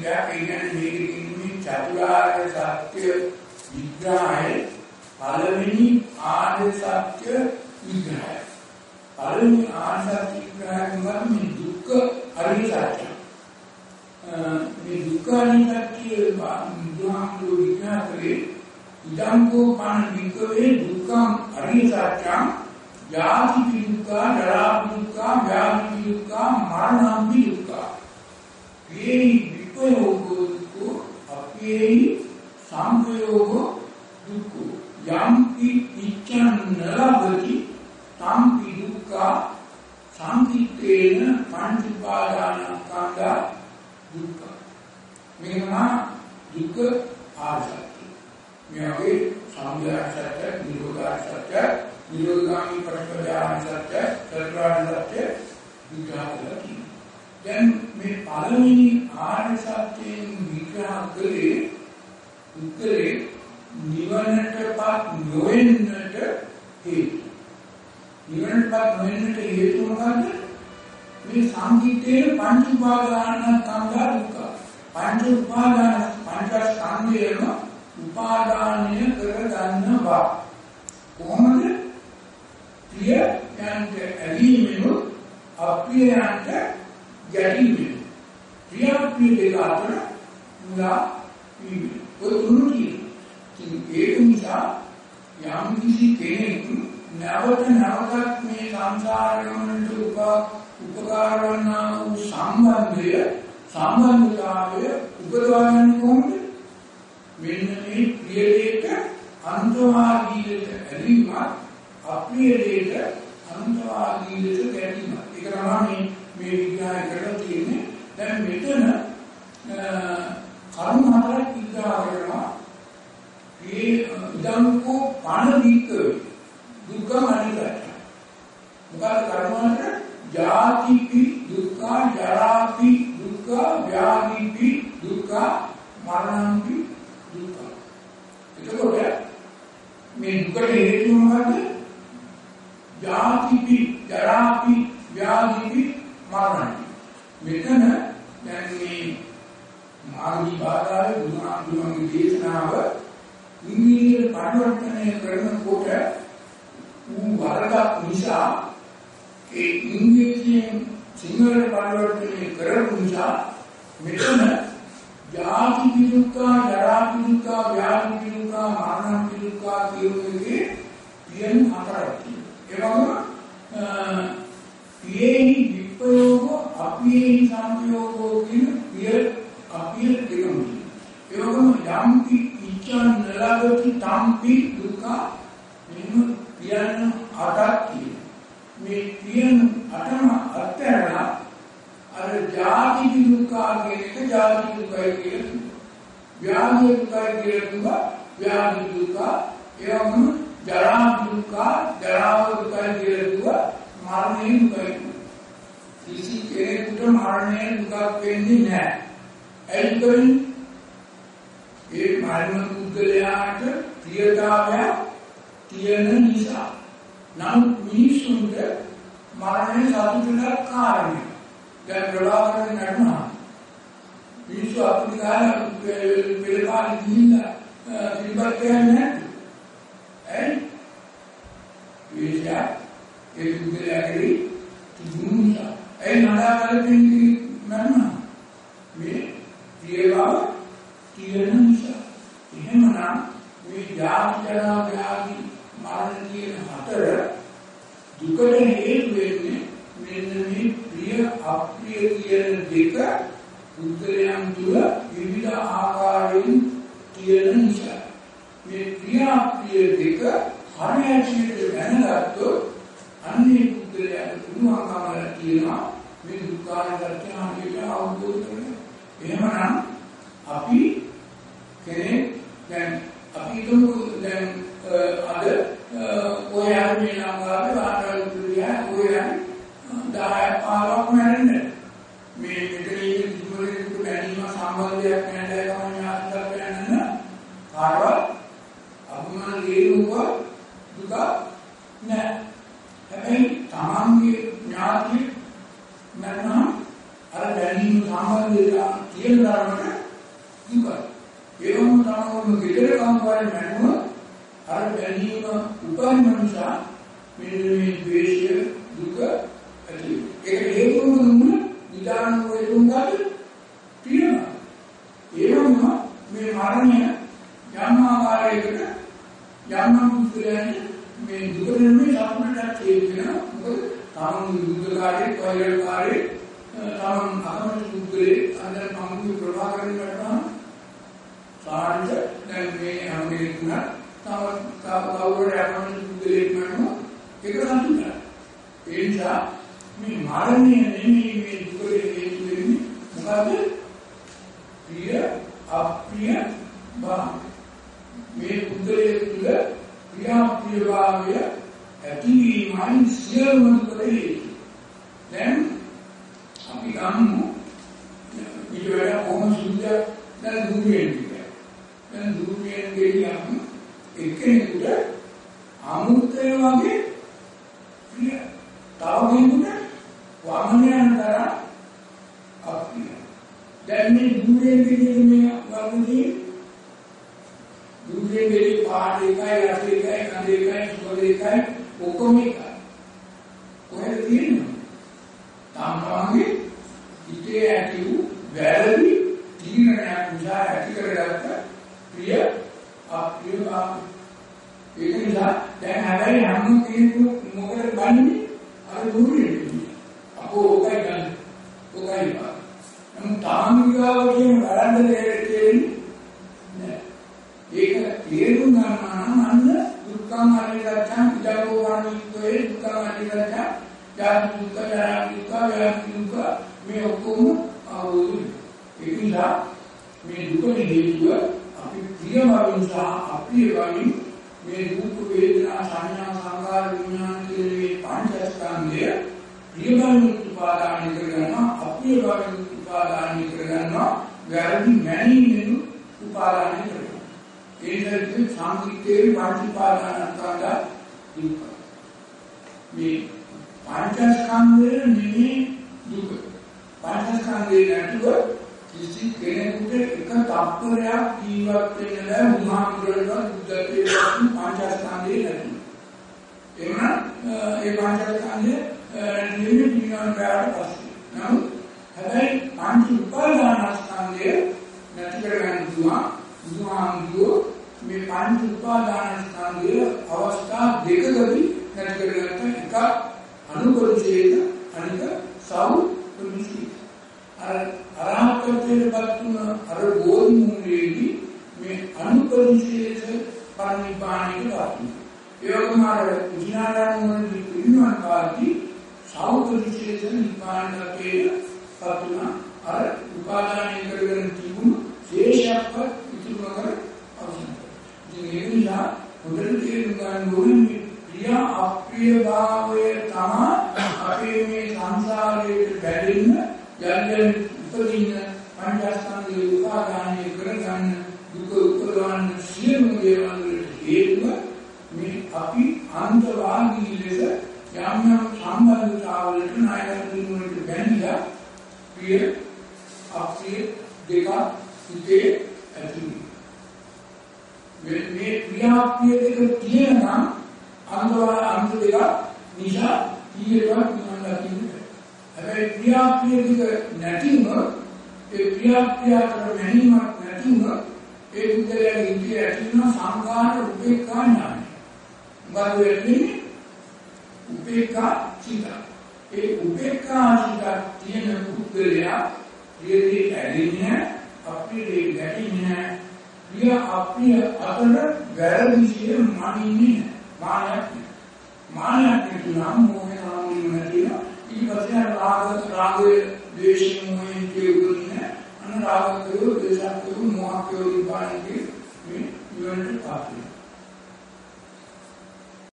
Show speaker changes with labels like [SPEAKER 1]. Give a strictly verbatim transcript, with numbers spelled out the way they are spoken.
[SPEAKER 1] විග්‍රහයක් ඒ කියන්නේ මේකේ තියෙන චතුරාර්ය සත්‍ය විග්‍රහය පළවෙනි ආර්ය සත්‍ය විග්‍රහය. පළවෙනි ආර්ය සත්‍ය විග්‍රහයෙන් ගන්න දුක්ඛ අරිය සත්‍ය. මේ දුක්ඛ අරිය සත්‍ය බුදුහාමුදුරුවෝ විග්‍රහ කළේ ඉදංකෝ පන විකවේ දුක්ඛං අරිය සත්‍යං යාති දුක්ඛ, ජරා දුක්ඛ, ව්‍යාධි දුක්ඛ, මරණ දුක්ඛ. මේ විපයෝග දුක්ඛ, අපේ සංයෝග දුක්ඛ. යම්පි ඉච්ඡං නලබති තම්පි දුක්ඛ සංකිටේන පංච උපාදානස්කන්ධ දුක්ඛ. මේවා දුක්ඛ ආර්ය. මේ වගේ සම්‍යක් සත්‍ය, නිරෝධ සත්‍ය, නිරෝධාමි ප්‍රතිපදාන සත්‍ය, චතුරාර්ය සත්‍ය විග්‍රහ කරලා තියෙනවා. දැන් මේ පළවෙනි ආර්ය සත්‍යයෙන් විග්‍රහ කළේ උත්තරේ නිවනටපත් නොවෙන්නට හේතු. නිවනටපත් නොවෙන්නට හේතු මොකද්ද? මේ සංකීර්ණ පංච උපාදානස්කන්ධ දුක්ඛ. පංච උපාදාන පංචස්කන්ධයම උපාදානය කරගන්නවා. කොහොමද? ප්‍රියයන්ට ඇලීමෙන් අප්‍රියයන්ට ගැටීමෙන්. ප්‍රිය ප්‍රිය දෙක අතර මුලා වීම. ඔය තුන කියන්නේ. ඒක නිසා යම් කිසි කෙනෙක් නැවත නැවතත් මේ සංසාරයෙන් උප උපකාර වන්නා වූ සම්බන්ධය සම්බන්ධතාවය උපදවන්නේ කොහොමද? මෙන්න මේ ප්‍රිය දෙයට අන්තවාදී දෙයට ඇලීම, අප්‍රිය දෙයට අන්තවාදී දෙයට ගැටීම. ඒක තමයි මේ විග්‍රහය කරලා තියෙන්නේ. දැන් මෙතන කරුණු හතරක් විග්‍රහ කරනවා. මේ ඉදංකෝ පණ දීක දුක්ඛ අනිත්‍යයි. මොකද කරුණු හතර? ජාතිපි දුක්ඛ, ජරාපි දුක්ඛ, ව්‍යාධිපි දුක්ඛ, මරණම්පි දුක්ඛ. එතකොට මේ දුකට හේතු මොකද්ද? ජාතිපි, ජරාපි, ව්‍යාධිපි, මරණම්පි. මෙතන දැන් මේ මාර්ගී බාධාවේ බුදුහාමුදුරුවන්ගේ දේශනාව ඉංග්‍රීසි පරිවර්තනය කරනකොට ඌ වරදක් නිසා ඒ ඉංග්‍රීසියෙන් සිංහල පරිවර්තනය කරපු නිසා මෙතන ජාති දුක්ඛ, ජරා දුක්ඛ, ව්‍යාධි දුක්ඛ, මරණ දුක්ඛ කියෝගේ පියන් හතරක් තියෙනවා. ඒ වගේම පියේහි විප්‍රයෝග, අපියේහි සංයෝගෝ කියන පිය අපිය දෙකම. ඒ වගේම යම්පි ඉච්ඡන් නලබති තම්පි දුක්ඛ මෙන්න පියන් අටක් තියෙනවා. මේ පියන් අටම අත්හැරලා අර ජාති දුක්ඛ කියන එක ජාති දුක්ඛයි කියලා. ව්‍යාධි දුක්ඛයි කියලා ව්‍යාධි දුක්ඛ. ඒ වගේම ජරා දුක්ඛ, ජරා දුක්ඛයි කියලා මරණය දුක්ඛයි. කිසි කෙනෙකුට මරණය දුකක් වෙන්නේ නැහැ. එයින් ඒ මරණ පුද්ගලයාට ප්‍රියතාවය තියෙන නිසා. නමුත් මිනිසුන්ට මරණය සතුටට කාරණය. දැන් ප්‍රවාහයෙන් නඩුනා. මිනිස්සු අපිට ගාන පෙළපාලි ගිහිල්ලා පිළිබත් කියන්නේ නැහැ. ඇයි? විශ්යා ඒ පුද්ගලයාගේ තිබුණා. ඒ නඩාවලින් නඩුනා. මේ ප්‍රියව තියෙන නිසා. එහෙමනම් මේ ජාති ජරා ව්‍යාධි මරණ කියන හතර දුකට හේතු වෙන්නේ මෙන්න මේ ප්‍රිය අප්‍රිය කියන දෙක පුද්ගලයන් තුළ විවිධ ආකාරයෙන් තියෙන නිසා. මේ ප්‍රිය අප්‍රිය දෙක හරියට දැනගත්තොත් අන්නේ පුද්ගලයාට පුළුවන්කම තියෙනවා මේ දුක්ඛාර සත්‍යය අවබෝධ කරගන්න. එහෙමනම් අපි කෙනෙක් දැන් අපි හිතමු දැන් අද ඔය ආරම්භය නම් ගාවේ ආකාර දුරියා ඔය දහය පහළොවක් මැරෙන්නේ. මේ මෙතනින් දුරට බැඳීම සම්බන්ධයක් නැහැ තමයි ආස්තර වෙනන කාරවත් අභිමාන ගේරුව දුක නැහැ. හැබැයි තමන්ගේ ඥාති මරණ අර බැඳීම සම්බන්ධය කියන ධර්මයට දුකයි. ඒවම තමයි ගෙදර කම්පාරේ මැනුව අර බැඳීම උපන් නිසා මේ ද්වේෂය දුක ඇති. ඒක හේතුව දුන්න විදාන වේතුන්ගත තියෙනවා. ඒවම මේ මරණය යම් ආකාරයකට යම් පුද්ගලයන් මේ දුක නෙමෙයි සම්පූර්ණට තේරෙනවා. මොකද තමන් දුක්ඛකාරී, කොයලකාරී, තමන් අකමැති පුද්ගලයේ අnder පංගු ප්‍රවාහ කරනවා. සාහිත්‍ය දැන් මේ හැමදේම තුන තව කවුරුහරි අකමැති පුද්ගලයෙක් වෙනවා. ඒක සම්පූර්ණයි. ඒ නිසා මේ මරණය නෙමෙයි මේ දුකේ හේතු වෙන්නේ. මොකද ප්‍රිය අප්‍රිය භාව. මේ පුද්ගලයේ තුල ප්‍රිය අප්‍රිය භාවය ඇතිවීමයි සියලුම දුකේ. දැන් අපි ගමු ඊට වඩා කොහොම සුද්ධ දැන් දුන්නේ. දැන් දුන්නේ කියලාම එක්කෙනෙකුට අමුත්‍ය වගේ ප්‍රිය. තව කෙනෙකුට වමනයන් කරා අප්‍රිය. දැන් මේ දුන්නේ කියන්නේ මේ වගේ දුන්නේ මේ පාඩ එකයි රස එකයි කඳ එකයි සුවඳ එකයි ඔක්කොම එකයි. කොහෙද තියෙන්නේ? තමන්ගේ ඉතේ ඇති වූ වැරදි තීරණයක් නිසා ඇති කරගත්ත ප්‍රිය අප්‍රිය භාව. ඒක නිසා දැන් හැබැයි හැම කෙනෙකු මොකද ගන්නේ? අර දුන්නේ. අපෝ ඔකයි ගන්න. ඔකයි බා. නමුත් තාමිකාව කියන වරන්ද දෙන්නේ නෑ. ඒක තේරුම් ගන්නවා නම් අන්න දුක්ඛං අනිත්‍යං ඉදකෝ වර්ණිතේ දුක්ඛං අනිත්‍යං යාති දුක්ඛ යාති දුක්ඛ යාති දුක්ඛ මේ ඔක්කොම අවුල්. ඒ නිසා මේ දුකේ හේතුව අපි ප්‍රියවමින් සහ අප්‍රියවමින් මේ දුක් වේදනා සංඥා සංකාර විඥාන කියන පංචස්කන්ධය ප්‍රියවමින් උපාදාන කරගන්නවා අප්‍රියවමින් උපාදාන කරගන්නවා වැරදි මැනීමෙන් උපාදාන කරගන්නවා. ඒ නිසා සංකීර්ණේ පංචපාදානස්කන්ධ දුක්. මේ පංචස්කන්ධය නෙමෙයි දුක. පංචස්කන්ධේ නැතුව කිසි කෙනෙකුට එක තත්පරයක් ජීවත් වෙන්න බෑ. උන්වහන්සේලා බුද්ධත්වයේ පංචස්කන්ධේ නැතුව. එවනම් ඒ පංචස්කන්ධය නිවි ජීවන බෑට පස්සේ. නමුත් හැබැයි පංච උපාදානස්කන්ධය නැති කරගන්න පුළුවන්. බුදුහාමුදුරුවෝ මේ පංච උපාදානස්කන්ධය අවස්ථා දෙකකදී නැති කරගත්ත එක අනුපරිච්ඡේද අනික සව් ප්‍රතිශීල. අර අරහත්ත්වයට පත් වුණ අර බෝධි මූලයේදී මේ අනුපරිච්ඡේද පරිනිබ්බාණයට වාසි. ඒ වගේම අර විඥානයන්වලදී පිරිනමන කාලී සව් ප්‍රතිශේද නිබ්බාණයට පත් වුණ අර උපාදානය කරගෙන තිබුණු ශේෂයක්වත් ඉතුරු නොකර අවසන්. ඉතින් ඒ නිසා හොඳට තේරුම් ගන්න ඕනේ ප්‍රිය අප්‍රිය භාවය තමයි අපේ මේ සංසාරයේ බැඳෙන්න යන්න උපදින්න පංචස්කන්ධේ උපාදානය කරගන්න දුක උපදවන්න සියලුම දේවල් වලට හේතුව මේ අපි අන්තවාදී ලෙස යම් යම් සම්බන්ධතාවලට ණයකට වලට බැඳිලා ප්‍රිය අප්‍රිය දෙක ඉතේ ඇති. මේ ප්‍රිය අප්‍රිය දෙක තියෙනවා අන්තවා අන්ත දෙක නිසා ඊයේවත් නිවන් දකින්න. හැබැයි ප්‍රිය අප්‍රිය දෙක නැතිව ඒ ප්‍රිය අප්‍රිය අතර මැනීමක් නැතිව ඒ බුද්ධයාගේ ඉතිරි ඇතිවෙන සංකාර උපේක්ඛා ඥානය. මොකද වෙන්නේ? උපේක්ඛා චිත්ත. ඒ උපේක්ඛා චිත්ත තියෙන බුද්ධයා ඊයේ ඇදෙන්නේ අප්‍රිය ගැටෙන්නේ ප්‍රිය අප්‍රිය අතර වැරදිසිය මනින්නේ මානයක් මානයක් කියනවා මොහේ නාමයෙන් නැතිව ඊට පස්සේ රාග රාගයේ ද්වේෂයෙන් මොහෙන් කියුන්නේ අන්න රාගකෝ ද්වේෂකෝ මොහකෝ විපාණිකේ මේ නිවනට පාපේ